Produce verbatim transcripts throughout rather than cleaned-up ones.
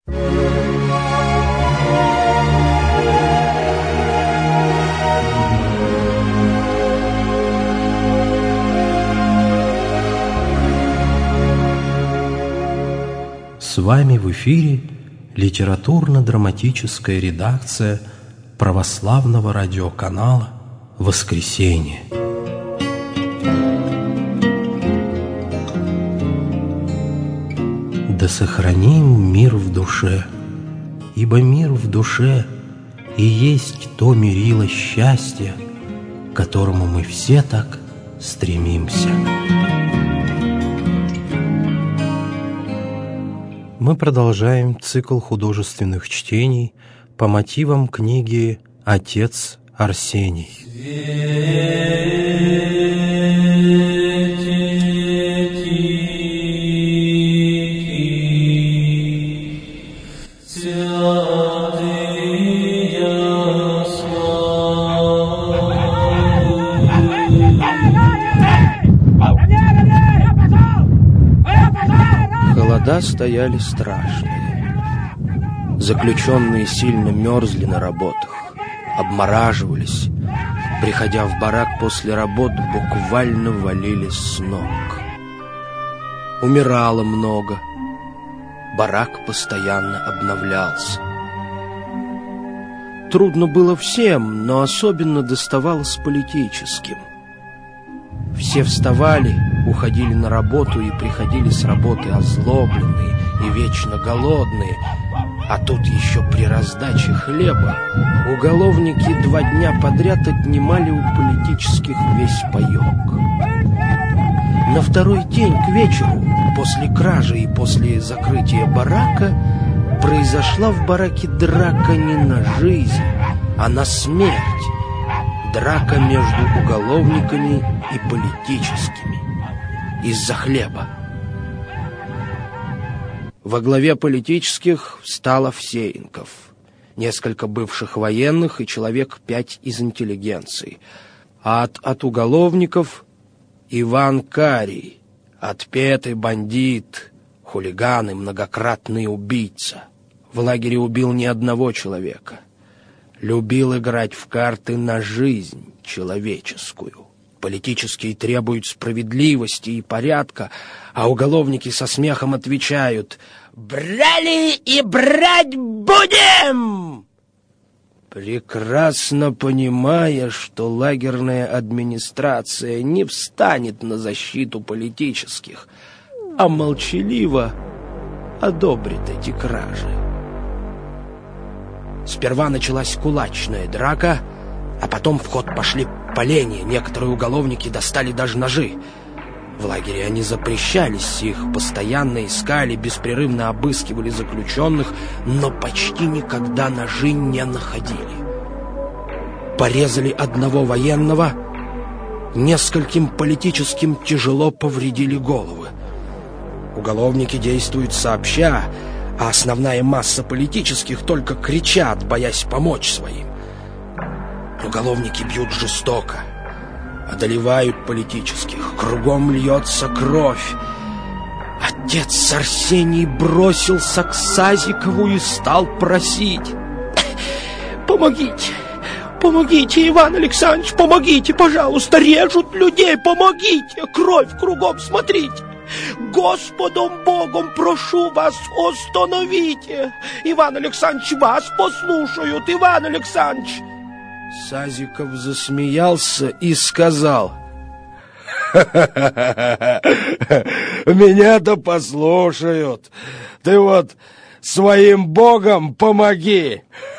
С вами в эфире литературно-драматическая редакция православного радиоканала «Воскресенье». Да сохраним мир в душе, ибо мир в душе и есть то мерило счастья, к которому мы все так стремимся. Мы продолжаем цикл художественных чтений по мотивам книги «Отец Арсений». Холода стояли страшные. Заключенные сильно мерзли на работах, обмораживались. Приходя в барак после работ, буквально валились с ног. Умирало много. Барак постоянно обновлялся. Трудно было всем, но особенно доставалось политическим. Все вставали, уходили на работу и приходили с работы озлобленные и вечно голодные. А тут еще при раздаче хлеба уголовники два дня подряд отнимали у политических весь паек. На второй день к вечеру, после кражи и после закрытия барака, произошла в бараке драка не на жизнь, а на смерть. Драка между уголовниками и политическими из-за хлеба. Во главе политических встал Овсеенков, несколько бывших военных и человек пять из интеллигенции. А от, от уголовников Иван Карий, отпетый бандит, хулиган и многократный убийца. В лагере убил не одного человека. Любил играть в карты на жизнь человеческую. Политические требуют справедливости и порядка, а уголовники со смехом отвечают: «Брали и брать будем!» Прекрасно понимая, что лагерная администрация не встанет на защиту политических, а молчаливо одобрит эти кражи. Сперва началась кулачная драка, а потом в ход пошли поленья. Некоторые уголовники достали даже ножи. В лагере они запрещались, их постоянно искали, беспрерывно обыскивали заключенных, но почти никогда ножи не находили. Порезали одного военного, нескольким политическим тяжело повредили головы. Уголовники действуют сообща, а основная масса политических только кричат, боясь помочь своим. Уголовники бьют жестоко, одолевают политических, кругом льется кровь. Отец Арсений бросился к Сазикову и стал просить: «Помогите, помогите, Иван Александрович, помогите, пожалуйста, режут людей, помогите, кровь кругом, смотрите! Господом Богом прошу вас, остановите! Иван Александрович, вас послушают, Иван Александрович!» Сазиков засмеялся и сказал: «Меня-то послушают. Ты вот своим Богом помоги.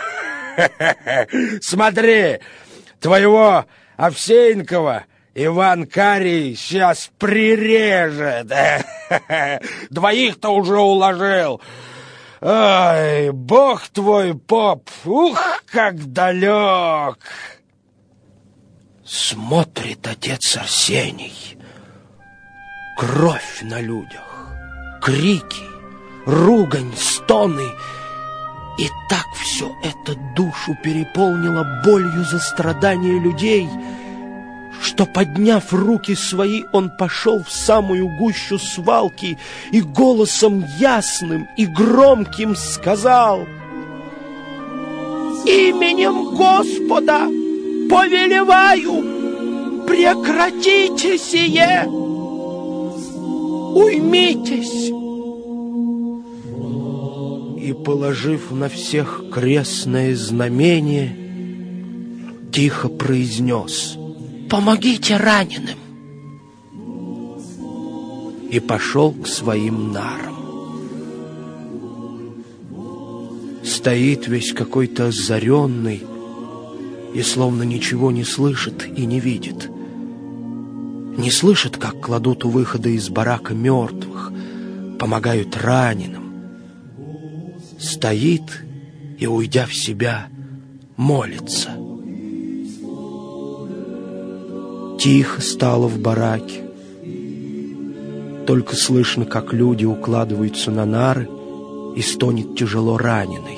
Смотри, твоего Овсеенкова Иван Карий сейчас прирежет. Двоих-то уже уложил. Ай, Бог твой, поп, ух, как далек!» Смотрит отец Арсений. Кровь на людях, крики, ругань, стоны. И так все это душу переполнило болью за страдания людей, что, подняв руки свои, он пошел в самую гущу свалки и голосом ясным и громким сказал: «Именем Господа повелеваю, прекратите сие! Уймитесь!» И, положив на всех крестное знамение, тихо произнес: «Помогите раненым!» И пошел к своим нарам. Стоит весь какой-то озаренный и словно ничего не слышит и не видит. Не слышит, как кладут у выхода из барака мертвых, помогают раненым. Стоит и, уйдя в себя, молится. Тихо стало в бараке. Только слышно, как люди укладываются на нары, и стонет тяжело раненый.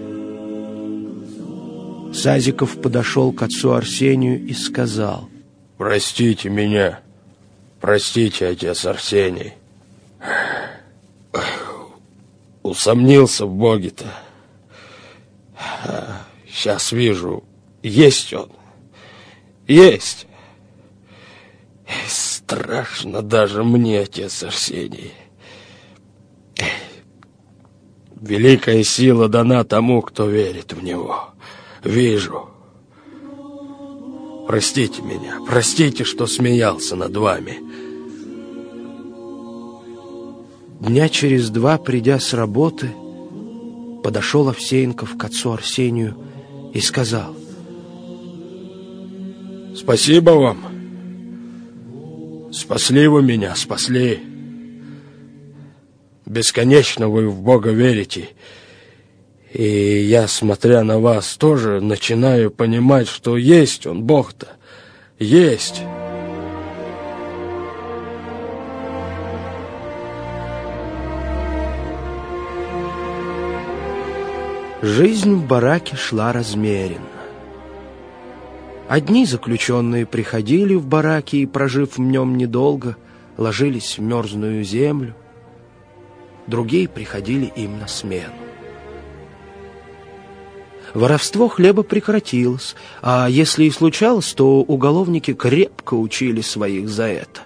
Сазиков подошел к отцу Арсению и сказал: «Простите меня, простите, отец Арсений. Усомнился в Боге-то. Сейчас вижу, есть он, есть. Страшно даже мне, отец Арсений. Великая сила дана тому, кто верит в него. Вижу. Простите меня, простите, что смеялся над вами». Дня через два, придя с работы, подошел Овсеенков к отцу Арсению и сказал: «Спасибо вам. Спасли вы меня, спасли. Бесконечно вы в Бога верите. И я, смотря на вас, тоже начинаю понимать, что есть Он, Бог-то, есть». Жизнь в бараке шла размеренно. Одни заключенные приходили в бараки и, прожив в нем недолго, ложились в мерзную землю. Другие приходили им на смену. Воровство хлеба прекратилось, а если и случалось, то уголовники крепко учили своих за это.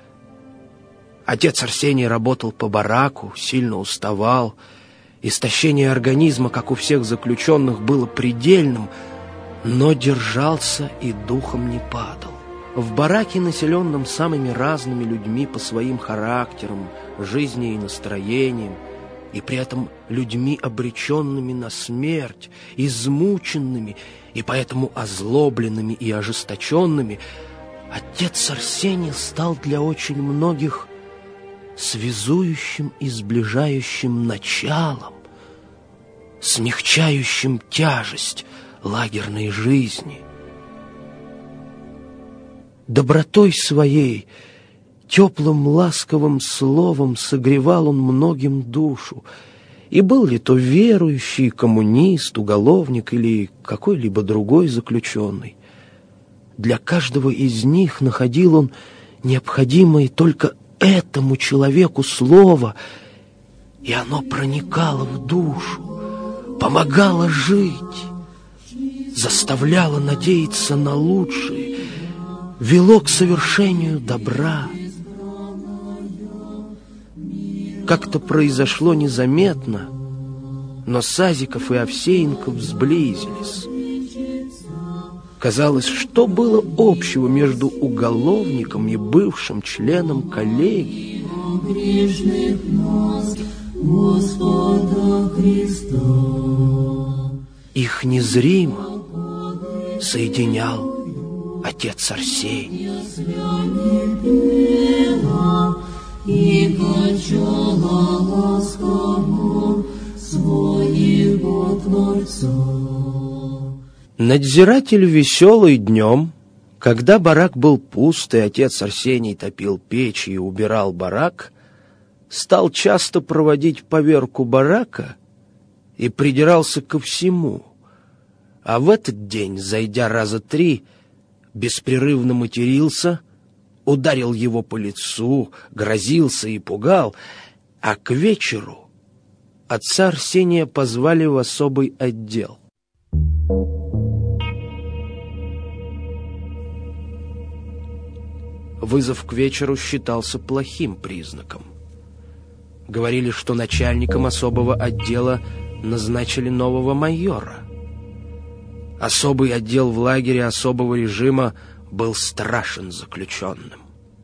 Отец Арсений работал по бараку, сильно уставал. Истощение организма, как у всех заключенных, было предельным, но держался и духом не падал. В бараке, населенном самыми разными людьми по своим характерам, жизни и настроениям, и при этом людьми, обреченными на смерть, измученными и поэтому озлобленными и ожесточенными, отец Арсений стал для очень многих связующим и сближающим началом, смягчающим тяжесть лагерной жизни. Добротой своей, теплым ласковым словом согревал он многим душу, и был ли то верующий, коммунист, уголовник или какой-либо другой заключенный, для каждого из них находил он необходимое только этому человеку слово, и оно проникало в душу, помогало жить, заставляло надеяться на лучшее, вело к совершению добра. Как-то произошло незаметно, но Сазиков и Овсеенков сблизились. Казалось, что было общего между уголовником и бывшим членом коллегии? Их незримо соединял отец Арсений. И качала ласково своего Творца. Надзиратель веселый днем, когда барак был пуст, и отец Арсений топил печь и убирал барак, стал часто проводить поверку барака и придирался ко всему. А в этот день, зайдя раза три, беспрерывно матерился, ударил его по лицу, грозился и пугал, а к вечеру отца Арсения позвали в особый отдел. Вызов к вечеру считался плохим признаком. Говорили, что начальником особого отдела назначили нового майора. Особый отдел в лагере особого режима был страшен заключенным.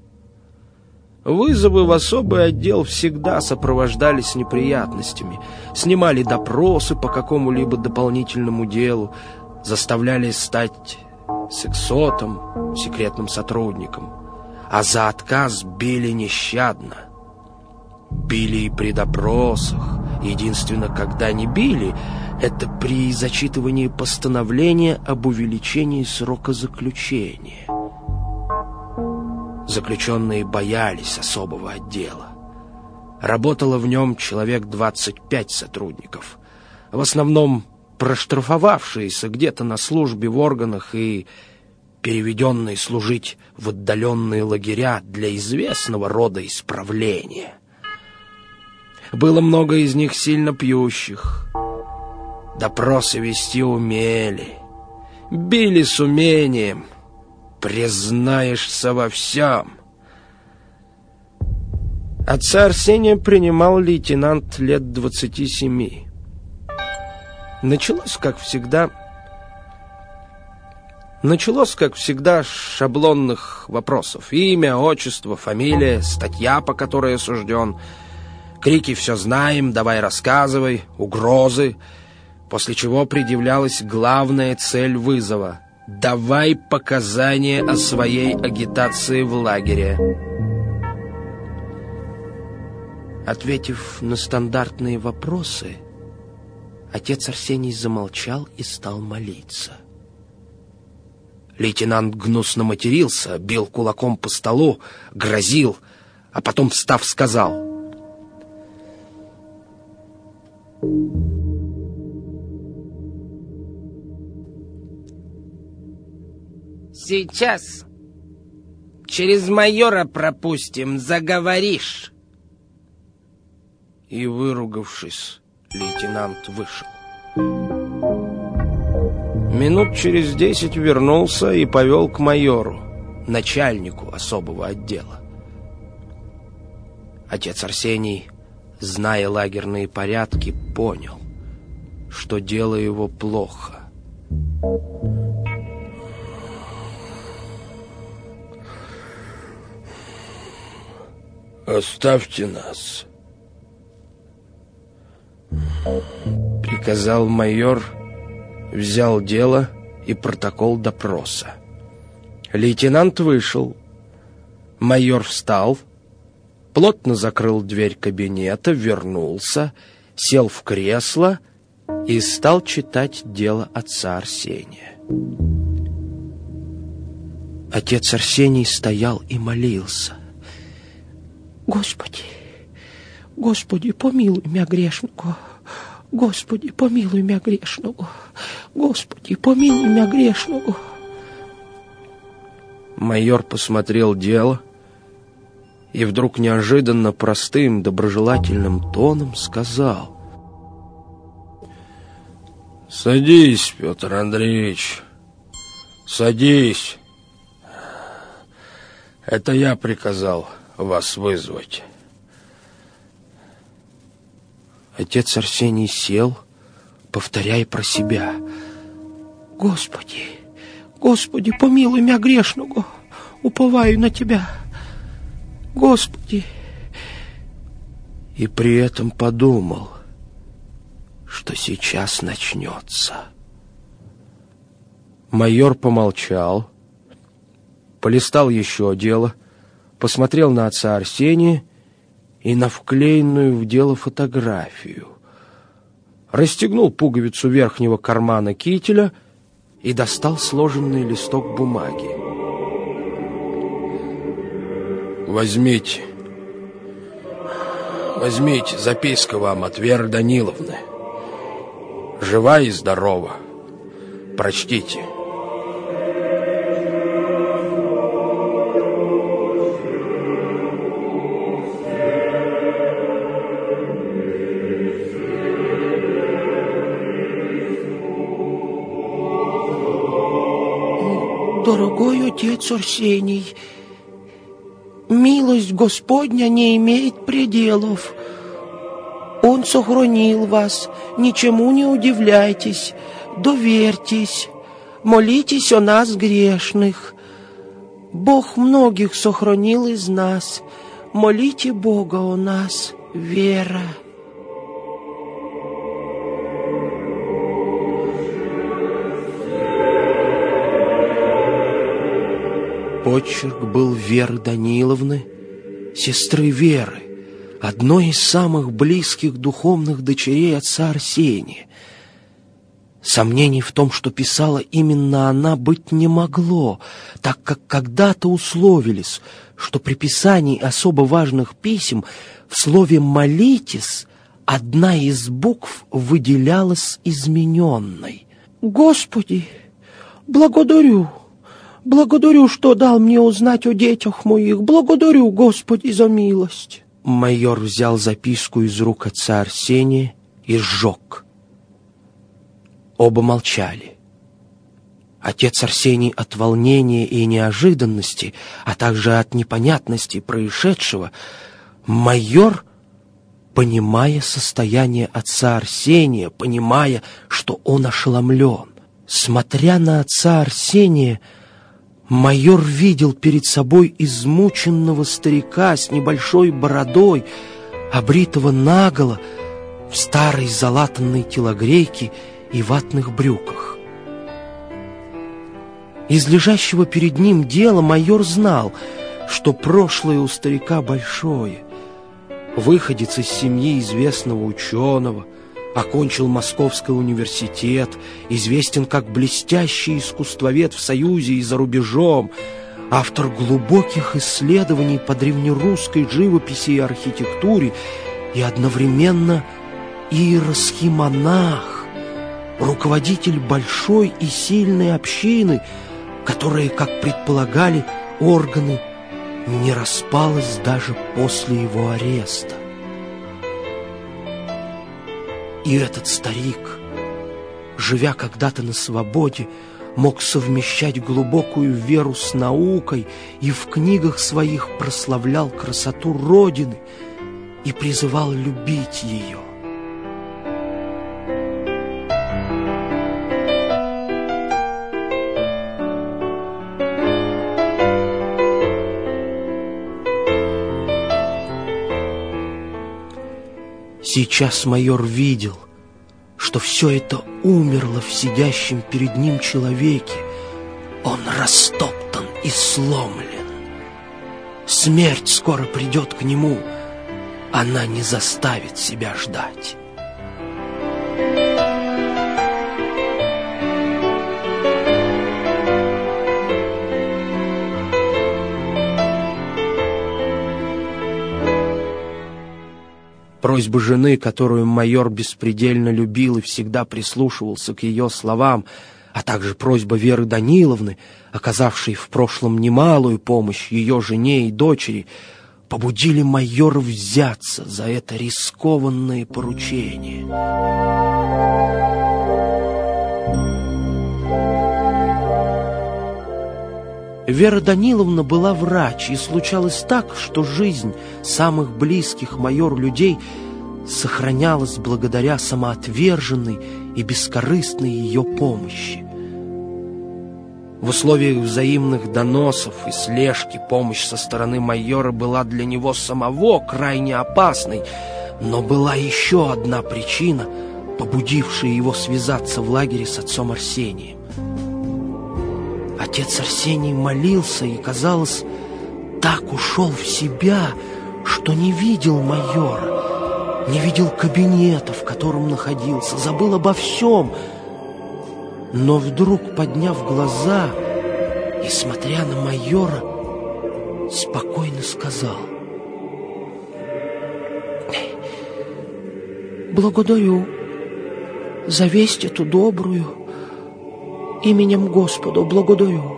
Вызовы в особый отдел всегда сопровождались неприятностями. Снимали допросы по какому-либо дополнительному делу, заставляли стать сексотом, секретным сотрудником, а за отказ били нещадно. Били и при допросах. Единственно, когда не били, это при зачитывании постановления об увеличении срока заключения. Заключенные боялись особого отдела. Работало в нем человек двадцать пять сотрудников, в основном проштрафовавшиеся где-то на службе в органах и переведенные служить в отдаленные лагеря для известного рода исправления. Было много из них сильно пьющих. Допросы вести умели, били с умением. Признаешься во всем. Отца Арсения принимал лейтенант лет двадцати семи. Началось, как всегда, Началось, как всегда, с шаблонных вопросов. Имя, отчество, фамилия, статья, по которой осужден. Крики «все знаем», «давай рассказывай», угрозы. После чего предъявлялась главная цель вызова — «давай показания о своей агитации в лагере». Ответив на стандартные вопросы, отец Арсений замолчал и стал молиться. Лейтенант гнусно матерился, бил кулаком по столу, грозил, а потом, встав, сказал: «Сейчас через майора пропустим, заговоришь». И, выругавшись, лейтенант вышел. Минут через десять вернулся и повел к майору, начальнику особого отдела. Отец Арсений, зная лагерные порядки, понял, что дело его плохо. «Оставьте нас», — приказал майор, взял дело и протокол допроса. Лейтенант вышел. Майор встал, плотно закрыл дверь кабинета, вернулся, сел в кресло и стал читать дело отца Арсения. Отец Арсений стоял и молился: «Господи, Господи, помилуй меня грешного! Господи, помилуй меня грешного! Господи, помилуй меня грешного!» Майор посмотрел дело и вдруг неожиданно простым, доброжелательным тоном сказал: «Садись, Петр Андреевич, садись. Это я приказал вас вызвать». Отец Арсений сел, повторяя про себя: «Господи, Господи, помилуй меня грешного, уповаю на Тебя, Господи!» И при этом подумал, что сейчас начнется. Майор помолчал, полистал еще дело, посмотрел на отца Арсения и на вклеенную в дело фотографию, расстегнул пуговицу верхнего кармана кителя и достал сложенный листок бумаги. «Возьмите, возьмите, записка вам от Веры Даниловны. Жива и здорова. Прочтите». Дорогой отец Арсений, милость Господня не имеет пределов. Он сохранил вас, ничему не удивляйтесь, доверьтесь, молитесь о нас грешных. Бог многих сохранил из нас, молите Бога о нас, Вера. Почерк был Веры Даниловны, сестры Веры, одной из самых близких духовных дочерей отца Арсения. Сомнений в том, что писала именно она, быть не могло, так как когда-то условились, что при писании особо важных писем в слове «молитесь» одна из букв выделялась измененной. «Господи, благодарю, благодарю, что дал мне узнать о детях моих, благодарю, Господи, за милость». Майор взял записку из рук отца Арсения и сжег. Оба молчали. Отец Арсений от волнения и неожиданности, а также от непонятности происшедшего, майор, понимая состояние отца Арсения, понимая, что он ошеломлен, смотря на отца Арсения, майор видел перед собой измученного старика с небольшой бородой, обритого наголо, в старой залатанной телогрейке и ватных брюках. Из лежащего перед ним дела майор знал, что прошлое у старика большое. Выходец из семьи известного ученого, окончил Московский университет, известен как блестящий искусствовед в Союзе и за рубежом, автор глубоких исследований по древнерусской живописи и архитектуре и одновременно иеросхимонах, руководитель большой и сильной общины, которая, как предполагали органы, не распалась даже после его ареста. И этот старик, живя когда-то на свободе, мог совмещать глубокую веру с наукой и в книгах своих прославлял красоту Родины и призывал любить ее. Сейчас майор видел, что все это умерло в сидящем перед ним человеке. Он растоптан и сломлен. Смерть скоро придет к нему. Она не заставит себя ждать. Просьба жены, которую майор беспредельно любил и всегда прислушивался к ее словам, а также просьба Веры Даниловны, оказавшей в прошлом немалую помощь ее жене и дочери, побудили майора взяться за это рискованное поручение. Вера Даниловна была врач, и случалось так, что жизнь самых близких майору людей сохранялась благодаря самоотверженной и бескорыстной ее помощи. В условиях взаимных доносов и слежки помощь со стороны майора была для него самого крайне опасной, но была еще одна причина, побудившая его связаться в лагере с отцом Арсением. Отец Арсений молился и, казалось, так ушел в себя, что не видел майора, не видел кабинета, в котором находился, забыл обо всем. Но вдруг, подняв глаза и смотря на майора, спокойно сказал: «Благодарю за весть эту добрую. Именем Господа благодарю».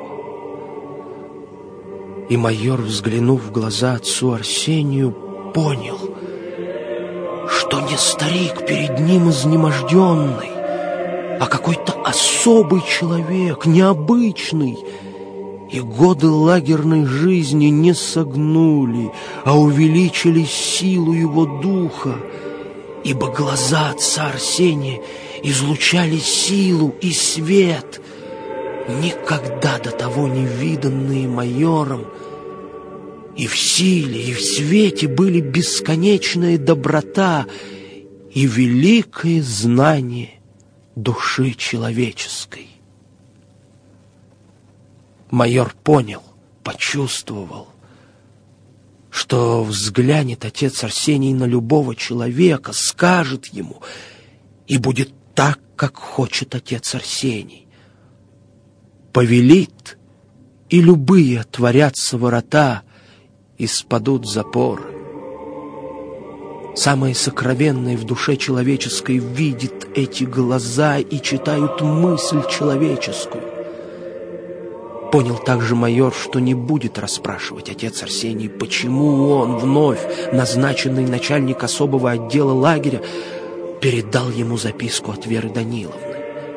И майор, взглянув в глаза отцу Арсению, понял, что не старик перед ним изнеможденный, а какой-то особый человек, необычный, И годы лагерной жизни не согнули, а увеличили силу его духа, ибо глаза отца Арсения излучали силу и свет, никогда до того не виданные майором, и в силе, и в свете были бесконечная доброта и великое знание души человеческой. Майор понял, почувствовал, что взглянет отец Арсений на любого человека, скажет ему, и будет так, как хочет отец Арсений. Повелит, и любые отворятся ворота, и спадут запоры. Самое сокровенное в душе человеческой видит эти глаза и читают мысль человеческую. Понял также майор, что не будет расспрашивать отец Арсений, почему он, вновь назначенный начальник особого отдела лагеря, передал ему записку от Веры Даниловны.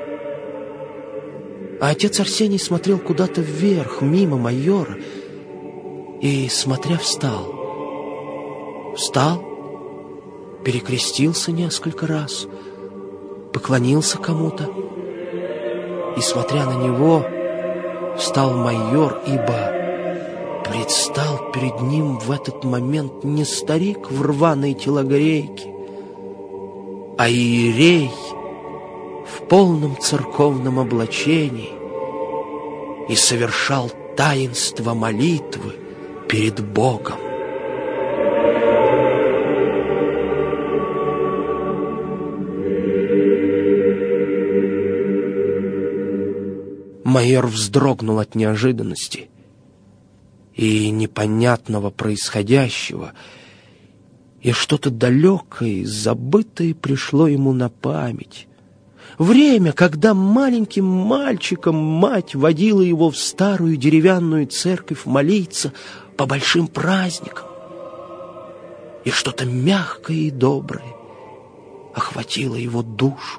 А отец Арсений смотрел куда-то вверх, мимо майора, и, смотря, встал. Встал, перекрестился несколько раз, поклонился кому-то, и, смотря на него, встал майор, ибо предстал перед ним в этот момент не старик в рваной телогрейке, а иерей в полном церковном облачении, и совершал таинство молитвы перед Богом. Майор вздрогнул от неожиданности и непонятного происходящего, и что-то далекое, забытое пришло ему на память. Время, когда маленьким мальчиком мать водила его в старую деревянную церковь молиться по большим праздникам, и что-то мягкое и доброе охватило его душу.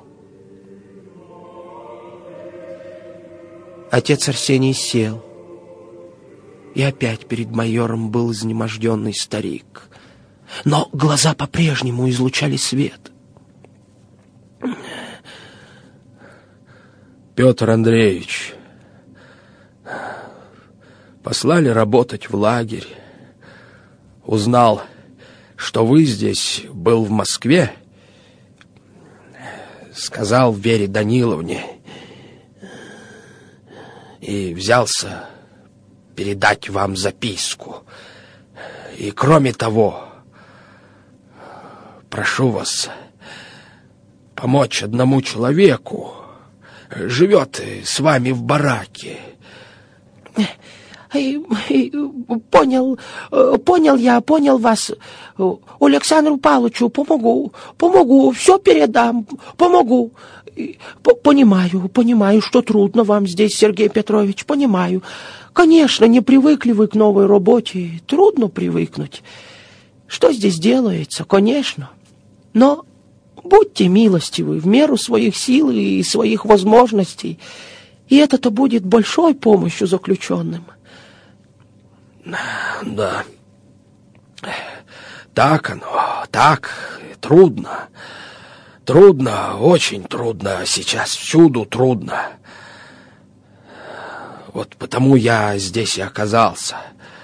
Отец Арсений сел, и опять перед майором был изнеможденный старик. Но глаза по-прежнему излучали свет. Петр Андреевич, послали работать в лагерь. Узнал, что вы здесь, был в Москве. Сказал Вере Даниловне и взялся передать вам записку. И кроме того, прошу вас помочь одному человеку. Живет с вами в бараке. Понял, понял я, понял вас. Александру Павловичу помогу, помогу, все передам, помогу. Понимаю, понимаю, что трудно вам здесь, Сергей Петрович, понимаю. Конечно, не привыкли вы к новой работе, трудно привыкнуть. Что здесь делается, конечно, но будьте милостивы в меру своих сил и своих возможностей, и это-то будет большой помощью заключенным. Да, так оно, так, трудно, трудно, очень трудно, сейчас всюду трудно. Вот потому я здесь и оказался.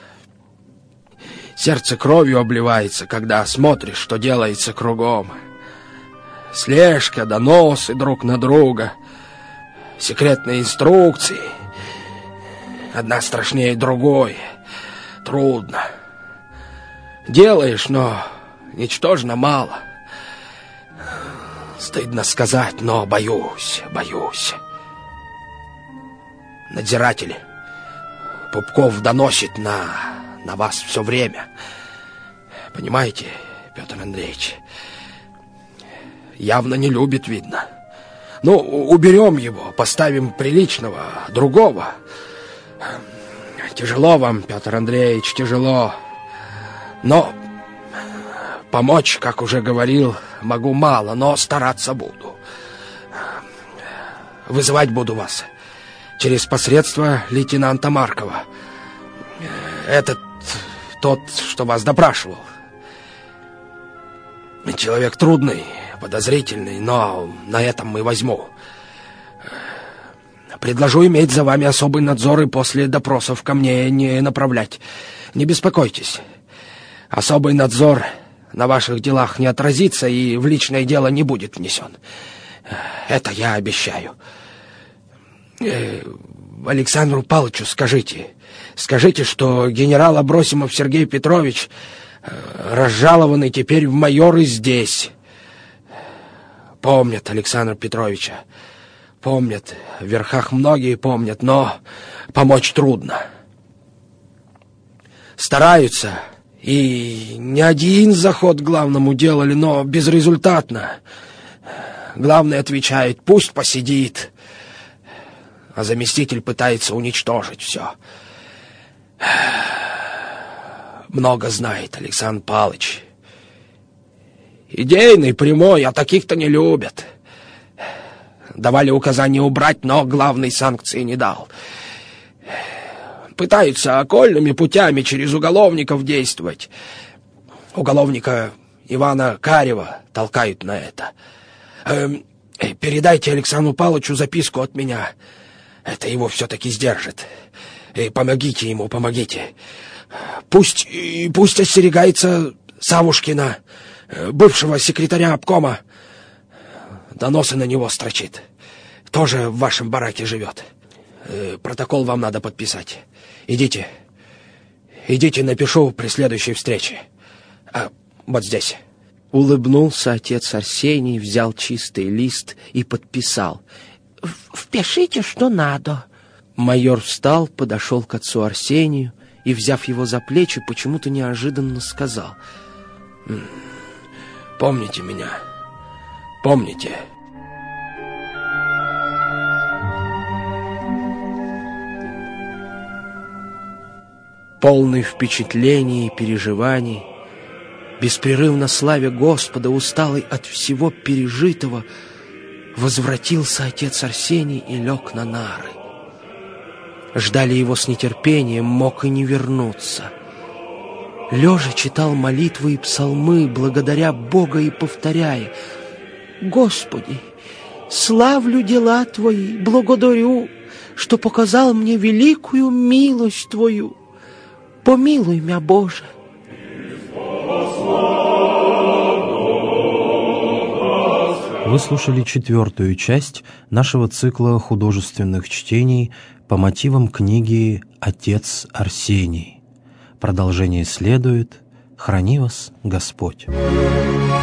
Сердце кровью обливается, когда смотришь, что делается кругом. Слежка, доносы друг на друга, секретные инструкции, одна страшнее другой. Трудно. Делаешь, но ничтожно мало. Стыдно сказать, но боюсь, боюсь. Надзиратели, Пупков доносит на, на вас все время. Понимаете, Петр Андреевич, явно не любит, видно. Ну, уберем его, поставим приличного, другого. Тяжело вам, Петр Андреевич, тяжело. Но помочь, как уже говорил, могу мало, но стараться буду. Вызывать буду вас через посредство лейтенанта Маркова. Этот тот, что вас допрашивал. Человек трудный, подозрительный, но на этом мы возьму. Предложу иметь за вами особый надзор и после допросов ко мне не направлять. Не беспокойтесь. Особый надзор на ваших делах не отразится и в личное дело не будет внесен. Это я обещаю. Александру Павловичу скажите, скажите, что генерал Абросимов Сергей Петрович разжалованный теперь в майоры здесь. Помнят Александра Петровича. Помнят. В верхах многие помнят, но помочь трудно. Стараются. И не один заход главному делали, но безрезультатно. Главный отвечает: пусть посидит. А заместитель пытается уничтожить все. Много знает Александр Павлович. Идейный, прямой, а таких-то не любят. Давали указание убрать, но главной санкции не дал. Пытаются окольными путями через уголовников действовать. Уголовника Ивана Карева толкают на это. Эм, передайте Александру Павловичу записку от меня. Это его все-таки сдержит. И помогите ему, помогите. Пусть, пусть остерегается Савушкина, бывшего секретаря обкома. Доносы на него строчит. Тоже в вашем бараке живет. Протокол вам надо подписать. Идите. Идите, напишу при следующей встрече. А, вот здесь. Улыбнулся отец Арсений, взял чистый лист и подписал. «Впишите, что надо». Майор встал, подошел к отцу Арсению и, взяв его за плечи, почему-то неожиданно сказал: «Помните меня, помните». Полный впечатлений и переживаний, беспрерывно славя Господа, усталый от всего пережитого, возвратился отец Арсений и лег на нары. Ждали его с нетерпением, мог и не вернуться. Лежа читал молитвы и псалмы, благодаря Бога и повторяя: «Господи, славлю дела Твои, благодарю, что показал мне великую милость Твою. Помилуй меня, Боже». Вы слушали четвертую часть нашего цикла художественных чтений по мотивам книги «Отец Арсений». Продолжение следует. Храни вас Господь.